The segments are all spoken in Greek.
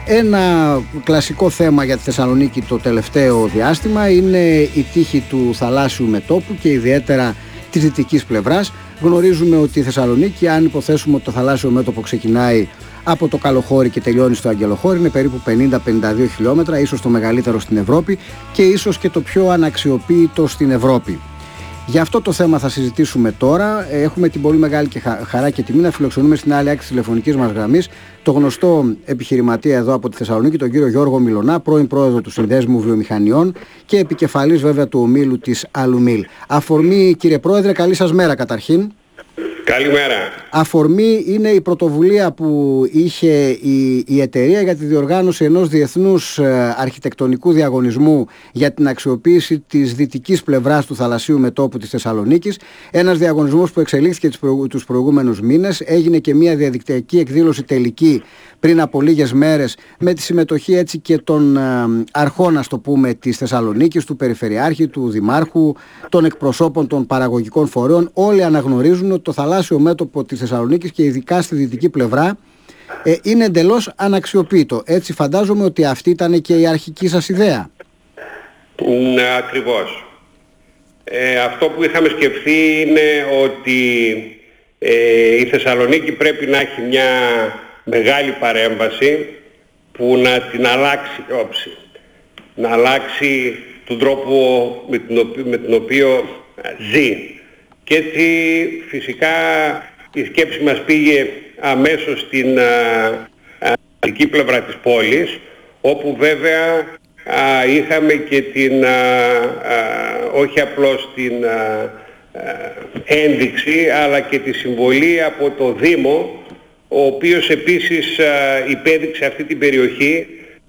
Ένα κλασικό θέμα για τη Θεσσαλονίκη το τελευταίο διάστημα είναι η τύχη του θαλάσσιου μετώπου και ιδιαίτερα της δυτικής πλευράς. Γνωρίζουμε ότι η Θεσσαλονίκη, αν υποθέσουμε ότι το θαλάσσιο μέτωπο ξεκινάει από το Καλοχώρι και τελειώνει στο Αγγελοχώρι, είναι περίπου 50-52 χιλιόμετρα, ίσως το μεγαλύτερο στην Ευρώπη και ίσως και το πιο αναξιοποίητο στην Ευρώπη. Για αυτό το θέμα θα συζητήσουμε τώρα. Έχουμε την πολύ μεγάλη χαρά και τιμή να φιλοξενούμε στην άλλη άκρη της τηλεφωνικής μας γραμμής το γνωστό επιχειρηματία εδώ από τη Θεσσαλονίκη, τον κύριο Γιώργο Μιλωνά, πρώην πρόεδρο του Συνδέσμου Βιομηχανιών και επικεφαλής βέβαια του ομίλου της Αλουμίλ. Αφορμή, κύριε Πρόεδρε, καλή σας μέρα καταρχήν. Καλημέρα. Αφορμή είναι η πρωτοβουλία που είχε η εταιρεία για τη διοργάνωση ενός διεθνούς αρχιτεκτονικού διαγωνισμού για την αξιοποίηση της δυτικής πλευράς του θαλασσίου μετώπου της Θεσσαλονίκης. Ένας διαγωνισμός που εξελίχθηκε τους προηγούμενους μήνες. Έγινε και μια διαδικτυακή εκδήλωση τελική πριν από λίγες μέρες με τη συμμετοχή έτσι και των αρχών, ας το πούμε, της Θεσσαλονίκης, του Περιφερειάρχη, του Δημάρχου, των εκπροσώπων των παραγωγικών φορέων. Όλοι αναγνωρίζουν ότι το θαλάσσιο μέτωπο της Θεσσαλονίκης και ειδικά στη δυτική πλευρά είναι εντελώς αναξιοποίητο. Έτσι φαντάζομαι ότι αυτή ήταν και η αρχική σας ιδέα. Ναι, ακριβώς. Αυτό που είχαμε σκεφτεί είναι ότι η Θεσσαλονίκη πρέπει να έχει μια μεγάλη παρέμβαση που να την αλλάξει η όψη. Να αλλάξει τον τρόπο με τον οποίο ζει. Και έτσι φυσικά η σκέψη μας πήγε αμέσως στην δυτική πλευρά της πόλης, όπου βέβαια είχαμε και την, όχι απλώς την ένδειξη, αλλά και τη συμβολή από το Δήμο, ο οποίος επίσης υπέδειξε αυτή την περιοχή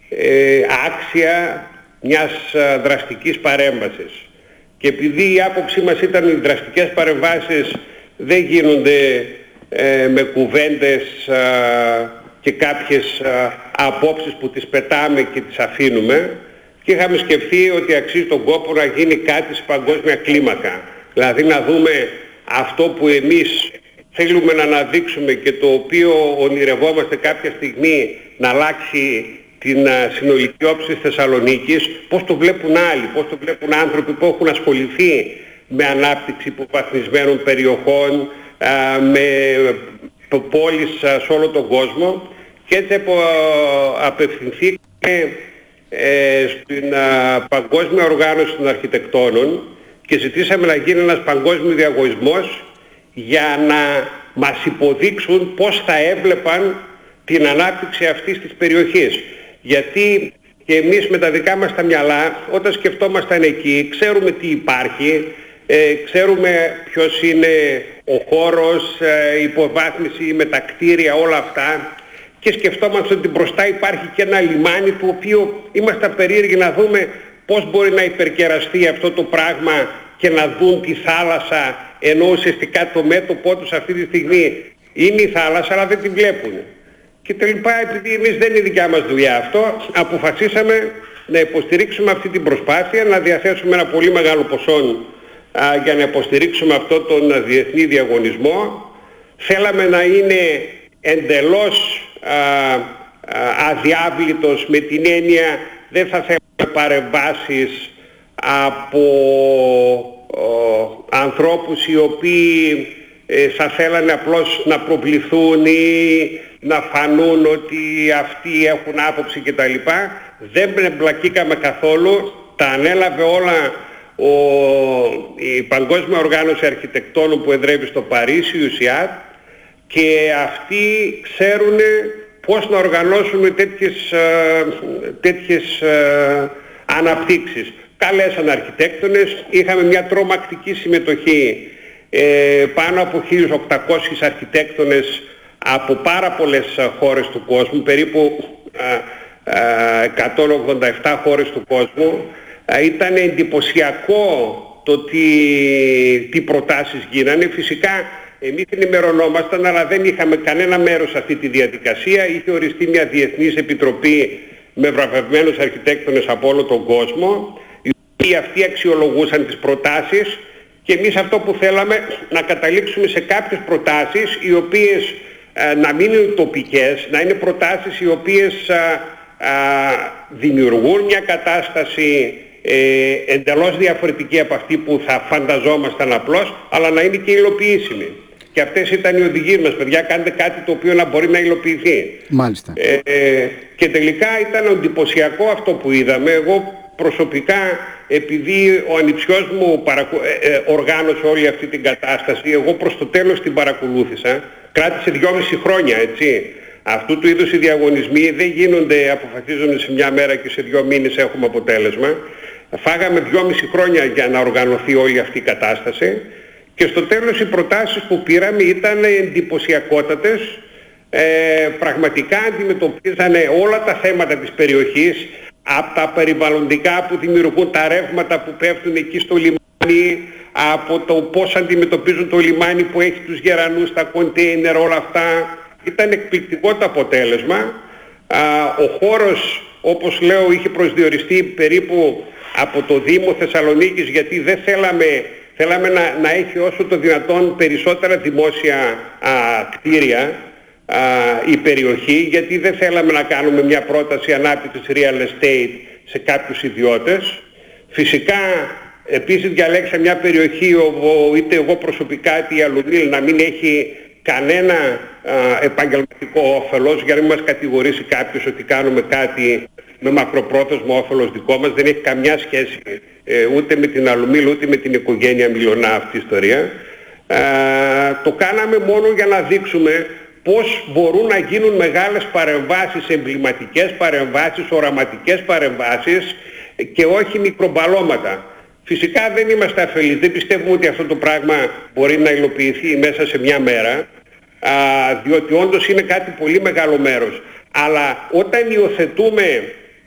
άξια μιας δραστικής παρέμβασης. Και επειδή η άποψή μας ήταν οι δραστικές παρεμβάσεις δεν γίνονται με κουβέντες και κάποιες απόψεις που τις πετάμε και τις αφήνουμε, και είχαμε σκεφτεί ότι αξίζει τον κόπο να γίνει κάτι σε παγκόσμια κλίμακα. Δηλαδή να δούμε αυτό που εμείς θέλουμε να αναδείξουμε και το οποίο ονειρευόμαστε κάποια στιγμή να αλλάξει την συνολική όψη της Θεσσαλονίκης, πώς το βλέπουν άλλοι, πώς το βλέπουν άνθρωποι που έχουν ασχοληθεί με ανάπτυξη υποβαθμισμένων περιοχών, με πόλεις σε όλο τον κόσμο, και έτσι απευθυνθήκαμε στην Παγκόσμια Οργάνωση των Αρχιτεκτόνων και ζητήσαμε να γίνει ένας παγκόσμιος διαγωνισμός για να μας υποδείξουν πώς θα έβλεπαν την ανάπτυξη αυτής της περιοχής. Γιατί και εμείς με τα δικά μας τα μυαλά, όταν σκεφτόμασταν εκεί, ξέρουμε τι υπάρχει, ξέρουμε ποιος είναι ο χώρος, η υποβάθμιση με τα κτίρια, όλα αυτά, και σκεφτόμαστε ότι μπροστά υπάρχει και ένα λιμάνι, το οποίο είμαστε περίεργοι να δούμε πώς μπορεί να υπερκεραστεί αυτό το πράγμα και να δουν τη θάλασσα, ενώ ουσιαστικά το μέτωπό τους αυτή τη στιγμή είναι η θάλασσα, αλλά δεν τη βλέπουν. Και τελικά, επειδή εμείς δεν είναι δικιά μας δουλειά αυτό, αποφασίσαμε να υποστηρίξουμε αυτή την προσπάθεια, να διαθέσουμε ένα πολύ μεγάλο ποσό για να υποστηρίξουμε αυτό τον διεθνή διαγωνισμό. Θέλαμε να είναι εντελώς αδιάβλητος, με την έννοια δεν θα θέλαμε παρεμβάσεις από ανθρώπους οι οποίοι θα θέλανε απλώς να προβληθούν ή να φανούν ότι αυτοί έχουν άποψη κτλ. Δεν εμπλακήκαμε καθόλου, τα ανέλαβε όλα η Παγκόσμια Οργάνωση Αρχιτεκτόνων που εδρεύει στο Παρίσι, η ΟΥΣΙΑΤ, και αυτοί ξέρουν πώς να οργανώσουν τέτοιες αναπτύξεις. Καλέσαν αρχιτέκτονες, είχαμε μια τρομακτική συμμετοχή, πάνω από 1.800 αρχιτέκτονες από πάρα πολλές χώρες του κόσμου, περίπου 187 χώρες του κόσμου. Ήταν εντυπωσιακό το τι προτάσεις γίνανε. Φυσικά εμείς ενημερωνόμασταν, αλλά δεν είχαμε κανένα μέρος σε αυτή τη διαδικασία. Είχε οριστεί μια διεθνής επιτροπή με βραβευμένους αρχιτέκτονες από όλο τον κόσμο, οι οποίοι αυτοί αξιολογούσαν τις προτάσεις, και εμείς αυτό που θέλαμε να καταλήξουμε σε κάποιες προτάσεις οι οποίες να μην είναι τοπικές, να είναι προτάσεις οι οποίες δημιουργούν μια κατάσταση εντελώς διαφορετική από αυτή που θα φανταζόμασταν απλώς, αλλά να είναι και υλοποιήσιμη. Και αυτές ήταν οι οδηγίες μας, παιδιά, κάντε κάτι το οποίο να μπορεί να υλοποιηθεί. Μάλιστα. Και τελικά ήταν εντυπωσιακό αυτό που είδαμε. Εγώ προσωπικά, επειδή ο ανιψιός μου οργάνωσε όλη αυτή την κατάσταση, εγώ προς το τέλος την παρακολούθησα, κράτησε 2,5 χρόνια, έτσι. Αυτού του είδους οι διαγωνισμοί δεν γίνονται, αποφασίζονται σε μια μέρα και σε 2 μήνες έχουμε αποτέλεσμα. Φάγαμε 2,5 χρόνια για να οργανωθεί όλη αυτή η κατάσταση και στο τέλος οι προτάσεις που πήραμε ήταν εντυπωσιακότατες. Πραγματικά αντιμετωπίζανε όλα τα θέματα της περιοχής, από τα περιβαλλοντικά που δημιουργούν τα ρεύματα που πέφτουν εκεί στο λιμάνι, από το πώς αντιμετωπίζουν το λιμάνι που έχει τους γερανούς, τα κοντέινερ, όλα αυτά. Ήταν εκπληκτικό το αποτέλεσμα. Ο χώρος, όπως λέω, είχε προσδιοριστεί περίπου από το Δήμο Θεσσαλονίκης, γιατί δεν θέλαμε να έχει όσο το δυνατόν περισσότερα δημόσια κτίρια η περιοχή, γιατί δεν θέλαμε να κάνουμε μια πρόταση ανάπτυξης real estate σε κάποιους ιδιώτες. Φυσικά επίσης διαλέξαμε μια περιοχή όπου είτε εγώ προσωπικά είτε η Αλουμίλ να μην έχει κανένα επαγγελματικό όφελος, για να μην μας κατηγορήσει κάποιος ότι κάνουμε κάτι με μακροπρόθεσμο όφελος δικό μας. Δεν έχει καμιά σχέση ούτε με την Αλουμίλ ούτε με την οικογένεια Μιλωνά αυτή η ιστορία. Το κάναμε μόνο για να δείξουμε πώς μπορούν να γίνουν μεγάλες παρεμβάσεις, εμβληματικές παρεμβάσεις, οραματικές παρεμβάσεις και όχι μικρομπαλώματα. Φυσικά δεν είμαστε αφελείς, δεν πιστεύουμε ότι αυτό το πράγμα μπορεί να υλοποιηθεί μέσα σε μια μέρα, διότι όντως είναι κάτι πολύ μεγάλο μέρος. Αλλά όταν υιοθετούμε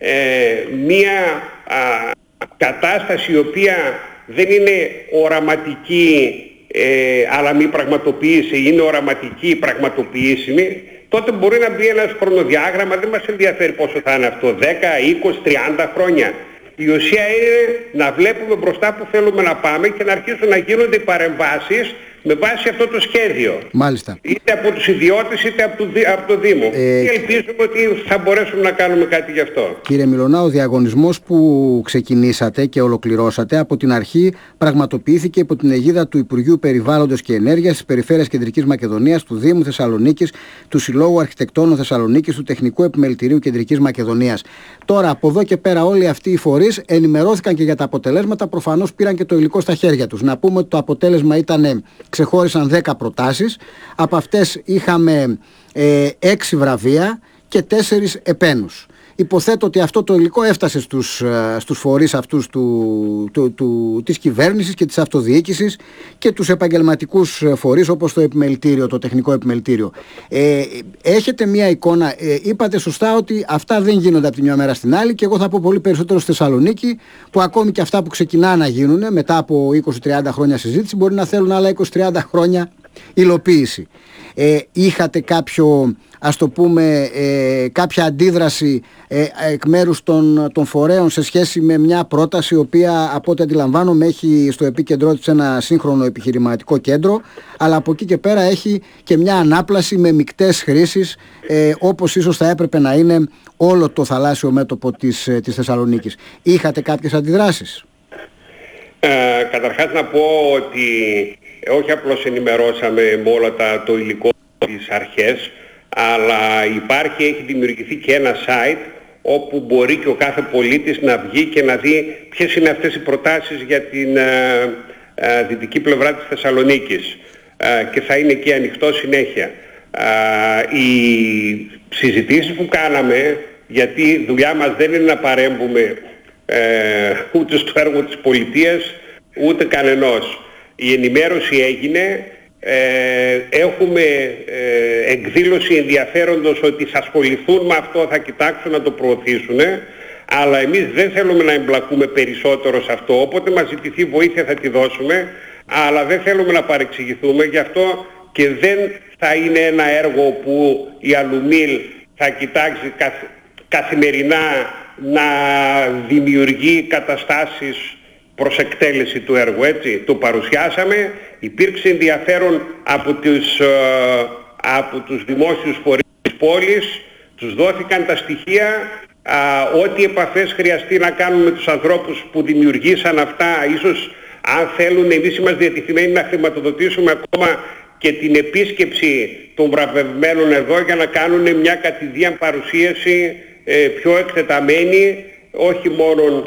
μια κατάσταση η οποία δεν είναι οραματική αλλά μη πραγματοποίηση, είναι οραματική, πραγματοποιήσιμη, τότε μπορεί να μπει ένας χρονοδιάγραμμα, δεν μας ενδιαφέρει πόσο θα είναι αυτό, 10, 20, 30 χρόνια. Η ουσία είναι να βλέπουμε μπροστά που θέλουμε να πάμε και να αρχίσουν να γίνονται παρεμβάσεις με βάση αυτό το σχέδιο. Μάλιστα. Είτε από τους ιδιώτες είτε από το Δήμο. Και ελπίζουμε ότι θα μπορέσουμε να κάνουμε κάτι γι' αυτό. Κύριε Μιλωνά, ο διαγωνισμός που ξεκινήσατε και ολοκληρώσατε από την αρχή πραγματοποιήθηκε υπό την αιγίδα του Υπουργείου Περιβάλλοντος και Ενέργειας της Περιφέρειας Κεντρικής Μακεδονίας, του Δήμου Θεσσαλονίκης, του Συλλόγου Αρχιτεκτώνων Θεσσαλονίκης, του Τεχνικού Επιμελητηρίου Κεντρικής Μακεδονίας. Τώρα, από εδώ και πέρα, όλοι αυτοί οι φορείς ενημερώθηκαν και για τα αποτελέσματα, προφανώς πήραν και το υλικό στα χέρια τους. Να πούμε ότι το αποτέλεσμα ήταν. Ξεχώρισαν 10 προτάσεις, από αυτές είχαμε 6 βραβεία και 4 επένους. Υποθέτω ότι αυτό το υλικό έφτασε στους φορείς αυτούς της κυβέρνησης και της αυτοδιοίκησης και τους επαγγελματικούς φορείς όπως το επιμελητήριο, το τεχνικό επιμελητήριο. Έχετε μια εικόνα, είπατε σωστά ότι αυτά δεν γίνονται από τη μια μέρα στην άλλη και εγώ θα πω πολύ περισσότερο στη Θεσσαλονίκη που ακόμη και αυτά που ξεκινά να γίνουν μετά από 20-30 χρόνια συζήτηση μπορεί να θέλουν άλλα 20-30 χρόνια υλοποίηση. Είχατε κάποιο, ας το πούμε, κάποια αντίδραση εκ μέρους των φορέων σε σχέση με μια πρόταση η οποία από ό,τι αντιλαμβάνομαι έχει στο επίκεντρό της ένα σύγχρονο επιχειρηματικό κέντρο, αλλά από εκεί και πέρα έχει και μια ανάπλαση με μεικτές χρήσεις όπως ίσως θα έπρεπε να είναι όλο το θαλάσσιο μέτωπο της Θεσσαλονίκης. Είχατε κάποιες αντιδράσεις? Καταρχάς να πω ότι όχι απλώς ενημερώσαμε με όλα το υλικό της αρχές, αλλά έχει δημιουργηθεί και ένα site όπου μπορεί και ο κάθε πολίτης να βγει και να δει ποιες είναι αυτές οι προτάσεις για την δυτική πλευρά της Θεσσαλονίκης και θα είναι εκεί ανοιχτό συνέχεια. Οι συζητήσεις που κάναμε, γιατί η δουλειά μας δεν είναι να παρέμβουμε ούτε στο έργο της πολιτείας ούτε κανενός. Η ενημέρωση έγινε, έχουμε εκδήλωση ενδιαφέροντος ότι θα ασχοληθούν με αυτό, θα κοιτάξουν να το προωθήσουν, αλλά εμείς δεν θέλουμε να εμπλακούμε περισσότερο σε αυτό, όποτε μας ζητηθεί βοήθεια θα τη δώσουμε, αλλά δεν θέλουμε να παρεξηγηθούμε, γι' αυτό και δεν θα είναι ένα έργο που η Αλουμίλ θα κοιτάξει καθημερινά να δημιουργεί καταστάσεις προς εκτέλεση του έργου, έτσι. Το παρουσιάσαμε, υπήρξε ενδιαφέρον από τους δημόσιους φορείς της πόλης, τους δόθηκαν τα στοιχεία ό,τι επαφές χρειαστεί να κάνουμε με τους ανθρώπους που δημιουργήσαν αυτά, ίσως αν θέλουν εμείς είμαστε διατεθειμένοι να χρηματοδοτήσουμε ακόμα και την επίσκεψη των βραβευμένων εδώ για να κάνουν μια κατηδίαν παρουσίαση πιο εκτεταμένη, όχι μόνο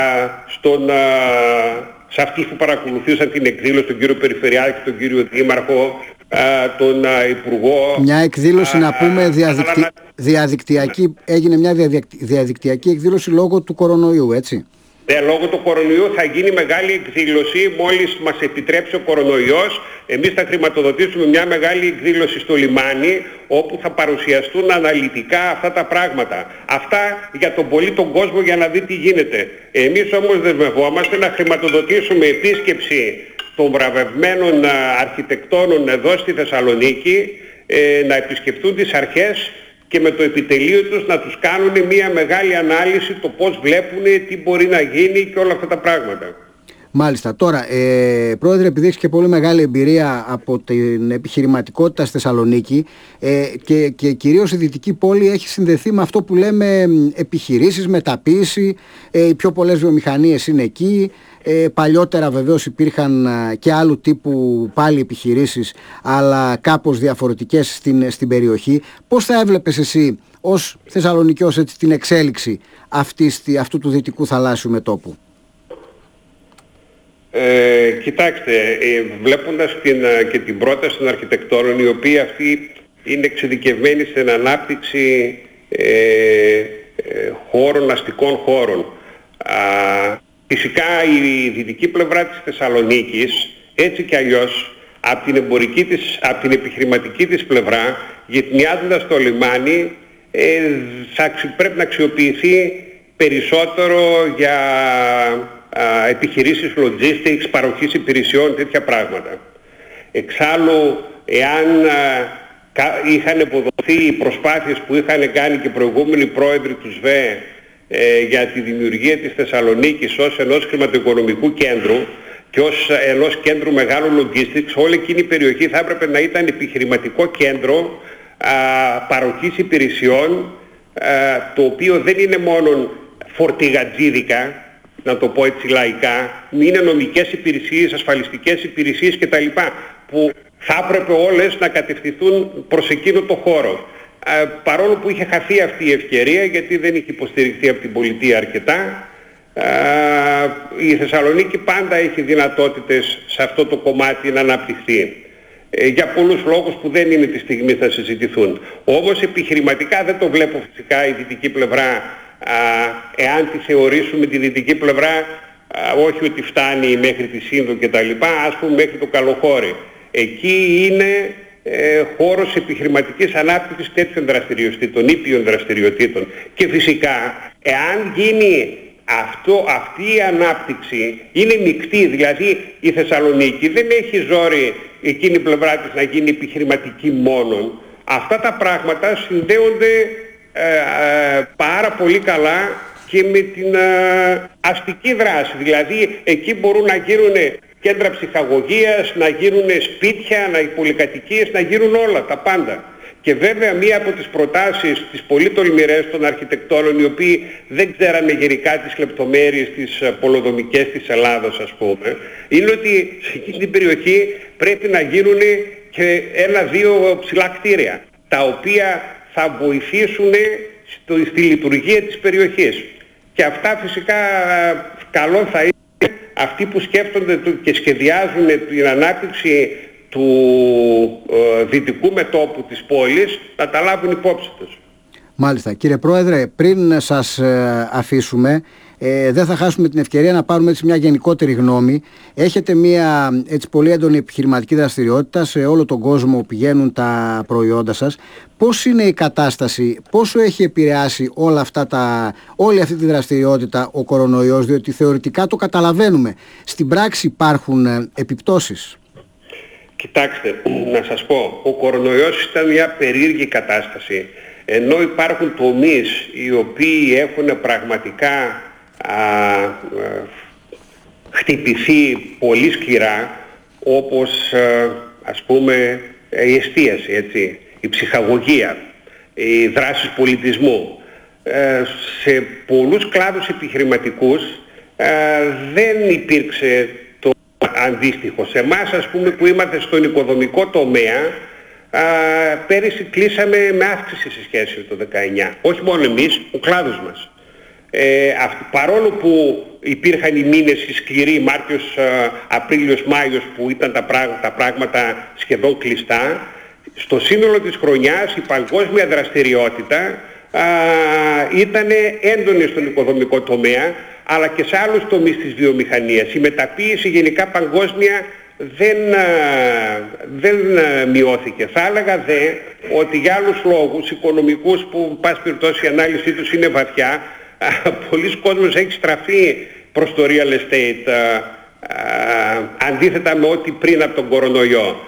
σε αυτούς που παρακολουθήσαν την εκδήλωση, τον κύριο Περιφερειάρχη, τον κύριο Δήμαρχο, τον Υπουργό. Μια εκδήλωση να πούμε διαδικτυακή, έγινε μια διαδικτυακή εκδήλωση λόγω του κορονοϊού, έτσι. Λόγω του κορονοϊού θα γίνει μεγάλη εκδήλωση μόλις μας επιτρέψει ο κορονοϊός. Εμείς θα χρηματοδοτήσουμε μια μεγάλη εκδήλωση στο λιμάνι όπου θα παρουσιαστούν αναλυτικά αυτά τα πράγματα. Αυτά για τον πολύ τον κόσμο για να δει τι γίνεται. Εμείς όμως δεσμευόμαστε να χρηματοδοτήσουμε επίσκεψη των βραβευμένων αρχιτεκτόνων εδώ στη Θεσσαλονίκη, να επισκεφτούν τις αρχές και με το επιτελείο τους να τους κάνουν μια μεγάλη ανάλυση το πώς βλέπουν, τι μπορεί να γίνει και όλα αυτά τα πράγματα. Μάλιστα. Τώρα, Πρόεδρε, επειδή έχεις και πολύ μεγάλη εμπειρία από την επιχειρηματικότητα στη Θεσσαλονίκη και κυρίως η Δυτική Πόλη έχει συνδεθεί με αυτό που λέμε επιχειρήσεις, μεταποίηση, οι πιο πολλές βιομηχανίες είναι εκεί. Παλιότερα βεβαίως υπήρχαν και άλλου τύπου πάλι επιχειρήσεις, αλλά κάπως διαφορετικές στην περιοχή. Πώς θα έβλεπες εσύ ως Θεσσαλονικιός την εξέλιξη αυτού του δυτικού θαλάσσιου μετώπου? Κοιτάξτε, βλέποντας και την πρόταση των αρχιτεκτόνων, οι οποίοι αυτοί είναι εξειδικευμένοι στην ανάπτυξη χώρων, αστικών χώρων, φυσικά η δυτική πλευρά της Θεσσαλονίκης, έτσι κι αλλιώς, από την επιχειρηματική της πλευρά, γυτνιάζοντας το λιμάνι, πρέπει να αξιοποιηθεί περισσότερο για επιχειρήσεις logistics, παροχής υπηρεσιών, τέτοια πράγματα. Εξάλλου, εάν είχαν αποδοθεί οι προσπάθειες που είχαν κάνει και οι προηγούμενοι πρόεδροι του ΣΒΕ για τη δημιουργία της Θεσσαλονίκης ως ενός χρηματοοικονομικού κέντρου και ως ενός κέντρου μεγάλου logistics, όλη εκείνη η περιοχή θα έπρεπε να ήταν επιχειρηματικό κέντρο παροχής υπηρεσιών, το οποίο δεν είναι μόνο φορτηγατζίδικα, να το πω έτσι λαϊκά, είναι νομικές υπηρεσίες, ασφαλιστικές υπηρεσίες κτλ. Που θα έπρεπε όλες να κατευθυνθούν προς εκείνο το χώρο. Παρόλο που είχε χαθεί αυτή η ευκαιρία, γιατί δεν είχε υποστηριχθεί από την πολιτεία αρκετά, η Θεσσαλονίκη πάντα έχει δυνατότητες σε αυτό το κομμάτι να αναπτυχθεί. Για πολλούς λόγους που δεν είναι τη στιγμή να συζητηθούν. Όμως επιχειρηματικά δεν το βλέπω φυσικά η δυτική πλευρά, εάν τη θεωρήσουμε τη δυτική πλευρά, όχι ότι φτάνει μέχρι τη Σύνδο και τα λοιπά, ας πούμε μέχρι το Καλοχώρι. Εκεί είναι χώρος επιχειρηματικής ανάπτυξης τέτοιων δραστηριοτήτων, ήπιων δραστηριοτήτων. Και φυσικά, εάν γίνει αυτή η ανάπτυξη, είναι μεικτή, δηλαδή η Θεσσαλονίκη δεν έχει ζόρι εκείνη η πλευρά της να γίνει επιχειρηματική μόνον. Αυτά τα πράγματα συνδέονται πάρα πολύ καλά και με την αστική δράση. Δηλαδή εκεί μπορούν να γίνουν κέντρα ψυχαγωγίας, να γίνουν σπίτια, πολυκατοικίες, να γίνουν όλα, τα πάντα. Και βέβαια μία από τις προτάσεις, τις πολύ τολμηρές των αρχιτεκτόνων, οι οποίοι δεν ξέρανε γενικά τις λεπτομέρειες τις πολεοδομικές της Ελλάδος, ας πούμε, είναι ότι σε εκείνη την περιοχή πρέπει να γίνουν και 1-2 ψηλά κτίρια, τα οποία θα βοηθήσουν στη λειτουργία της περιοχής. Και αυτά φυσικά καλό θα είναι αυτοί που σκέφτονται και σχεδιάζουν την ανάπτυξη του δυτικού μετώπου της πόλης να τα λάβουν υπόψη τους. Μάλιστα. Κύριε Πρόεδρε, πριν σας αφήσουμε, δεν θα χάσουμε την ευκαιρία να πάρουμε έτσι μια γενικότερη γνώμη. Έχετε μια έτσι πολύ έντονη επιχειρηματική δραστηριότητα, σε όλο τον κόσμο πηγαίνουν τα προϊόντα σας. Πώς είναι η κατάσταση, πόσο έχει επηρεάσει όλη αυτή τη δραστηριότητα ο κορονοϊός, διότι θεωρητικά το καταλαβαίνουμε. Στην πράξη υπάρχουν επιπτώσεις? Κοιτάξτε, να σας πω, ο κορονοϊός ήταν μια περίεργη κατάσταση. Ενώ υπάρχουν τομείς οι οποίοι έχουν πραγματικά χτυπηθεί πολύ σκληρά, όπως ας πούμε η εστίαση, έτσι, η ψυχαγωγία, οι δράσεις πολιτισμού. σε πολλούς κλάδους επιχειρηματικούς δεν υπήρξε το αντίστοιχο. Σε εμάς, ας πούμε, που είμαστε στον οικοδομικό τομέα, πέρυσι κλείσαμε με αύξηση σε σχέση με το 19. Όχι μόνο εμείς, ο κλάδος μας. Παρόλο που υπήρχαν οι μήνες οι σκληροί, Μάρτιος, Απρίλιος, Μάιος, που ήταν τα πράγματα σχεδόν κλειστά, στο σύνολο της χρονιάς η παγκόσμια δραστηριότητα ήταν έντονη στον οικοδομικό τομέα, αλλά και σε άλλους τομείς της βιομηχανίας. Η μεταποίηση γενικά παγκόσμια δεν μειώθηκε. Θα έλεγα δε ότι για άλλους λόγους οικονομικούς, που πάση περιπτώσει η ανάλυση τους είναι βαθιά, πολλοί κόσμος έχει στραφεί προς το real estate, αντίθετα με ό,τι πριν από τον κορονοϊό.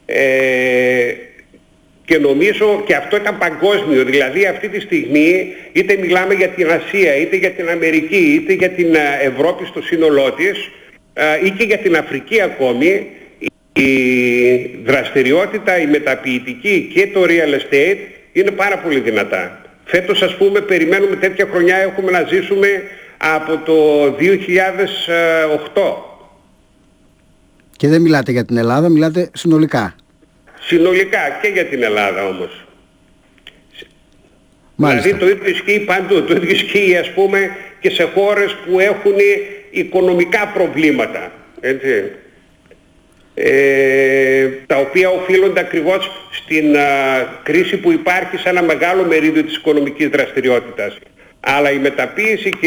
Και νομίζω και αυτό ήταν παγκόσμιο, δηλαδή αυτή τη στιγμή είτε μιλάμε για την Ασία, είτε για την Αμερική, είτε για την Ευρώπη στο σύνολό της, ή και για την Αφρική ακόμη, η δραστηριότητα, η μεταποιητική και το real estate είναι πάρα πολύ δυνατά. Φέτος, ας πούμε, περιμένουμε τέτοια χρονιά έχουμε να ζήσουμε από το 2008. Και δεν μιλάτε για την Ελλάδα, μιλάτε συνολικά. Συνολικά και για την Ελλάδα όμως. Μάλιστα. Δηλαδή το ίδιο ισχύει παντού. Το ίδιο ισχύει, ας πούμε, και σε χώρες που έχουν οικονομικά προβλήματα. Έτσι. Τα οποία οφείλονται ακριβώς στην κρίση που υπάρχει σε ένα μεγάλο μερίδιο της οικονομικής δραστηριότητας. Αλλά η μεταποίηση και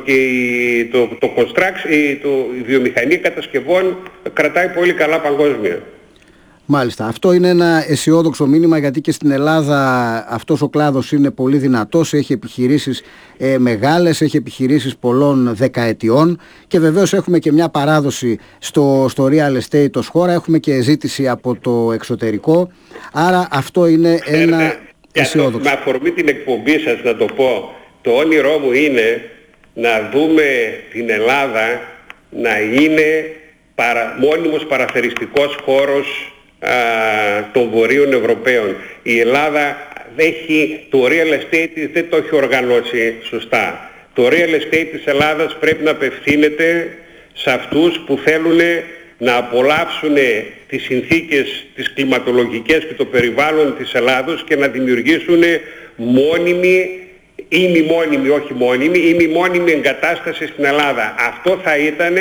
η βιομηχανία κατασκευών κρατάει πολύ καλά παγκόσμια. Μάλιστα. Αυτό είναι ένα αισιόδοξο μήνυμα, γιατί και στην Ελλάδα αυτός ο κλάδος είναι πολύ δυνατός, έχει επιχειρήσεις μεγάλες, έχει επιχειρήσεις πολλών δεκαετιών και βεβαίως έχουμε και μια παράδοση στο real estate ως χώρα, έχουμε και ζήτηση από το εξωτερικό, άρα αυτό είναι ένα αισιόδοξο. Με αφορμή την εκπομπή σας να το πω, το όνειρό μου είναι να δούμε την Ελλάδα να είναι μόνιμος παραθεριστικός χώρος των Βορείων Ευρωπαίων. Η Ελλάδα το real estate δεν το έχει οργανώσει σωστά. Το real estate της Ελλάδας πρέπει να απευθύνεται σε αυτούς που θέλουν να απολαύσουν τις συνθήκες τις κλιματολογικές και το περιβάλλον της Ελλάδος και να δημιουργήσουν μόνιμη ή μη μόνιμη, όχι μόνιμη, ή μη μόνιμη εγκατάσταση στην Ελλάδα. Αυτό θα ήταν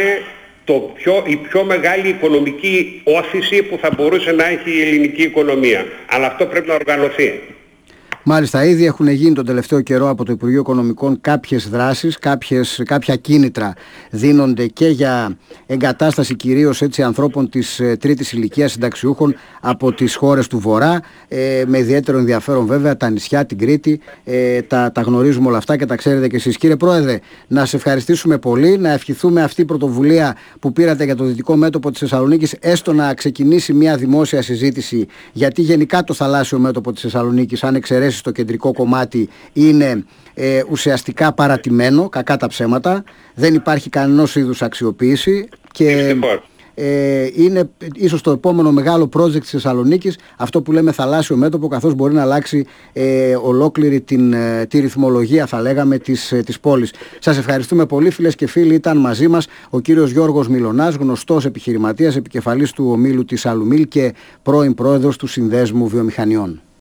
η πιο μεγάλη οικονομική όθηση που θα μπορούσε να έχει η ελληνική οικονομία. Αλλά αυτό πρέπει να οργανωθεί. Μάλιστα, ήδη έχουν γίνει τον τελευταίο καιρό από το Υπουργείο Οικονομικών κάποιες δράσεις, κάποια κίνητρα δίνονται και για εγκατάσταση κυρίως ανθρώπων της τρίτης ηλικίας, συνταξιούχων από τις χώρες του Βορρά, με ιδιαίτερο ενδιαφέρον βέβαια τα νησιά, την Κρήτη, τα γνωρίζουμε όλα αυτά και τα ξέρετε κι εσείς. Κύριε Πρόεδρε, να σε ευχαριστήσουμε πολύ, να ευχηθούμε αυτή η πρωτοβουλία που πήρατε για το δυτικό μέτωπο της Θεσσαλονίκης έστω να ξεκινήσει μια δημόσια συζήτηση, γιατί γενικά το θαλάσσιο μέτωπο της Θεσσαλονίκης, αν εξαιρέσει στο κεντρικό κομμάτι, είναι ουσιαστικά παρατημένο, κακά τα ψέματα, δεν υπάρχει κανένας είδους αξιοποίηση και είναι ίσως το επόμενο μεγάλο project της Θεσσαλονίκης αυτό που λέμε θαλάσσιο μέτωπο, καθώς μπορεί να αλλάξει ολόκληρη τη ρυθμολογία, θα λέγαμε, της πόλης. Σας ευχαριστούμε πολύ, φίλες και φίλοι. Ήταν μαζί μας ο κύριος Γιώργος Μιλωνάς, γνωστός επιχειρηματίας, επικεφαλής του ομίλου της Αλουμίλ και πρώην πρόεδρος του Συνδέσμου Βιομηχανιών.